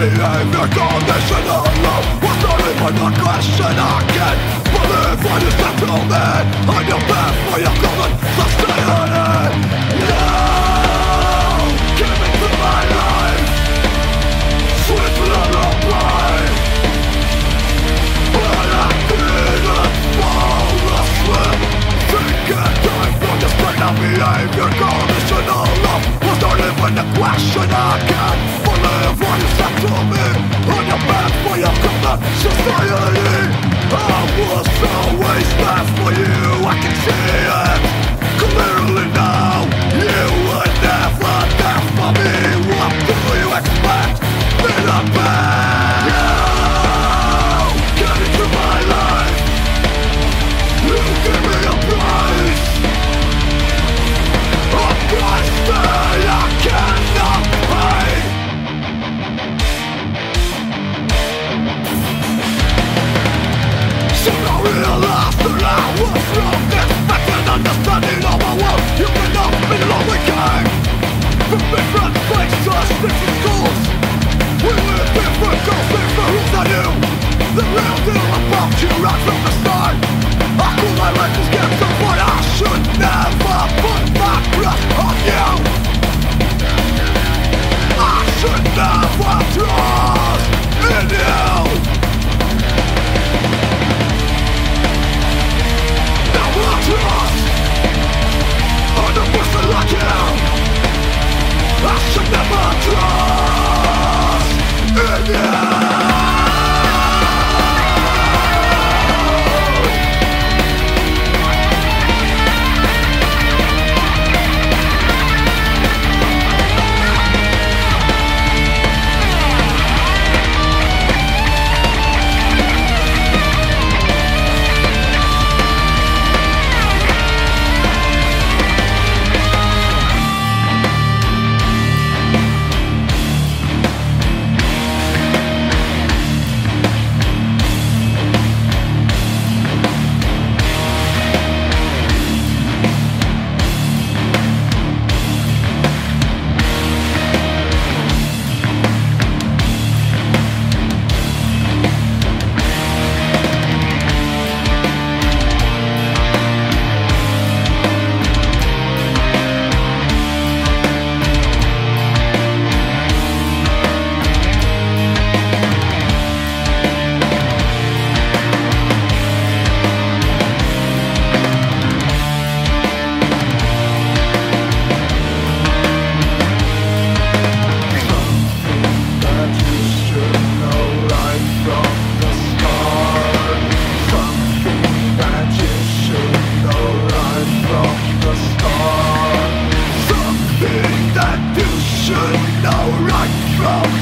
behavior, conditional love was not even a question. I can't believe what you said to me. On your path for your common society. No, give me to my life, sweet lullaby. But I didn't fall asleep, thinking time for this kind of behavior. Conditional love was not even a question. I can't believe what you said to me. On your path for your common society. I was always there for you, I can see it clearly now. You were never there for me. What do you expect me to be? You get into my life, you give me a price that I cannot pay. Soon I realized that I was wrong. Expected understanding of my world. You cannot be lonely gang. From different places, different schools. We live different goals, different rules. I knew the real deal about you right from the start. I could my life was get so but I should never put my trust on you. I should never trust in you. Trust on a person like you. I should never trust in you. That you should know right from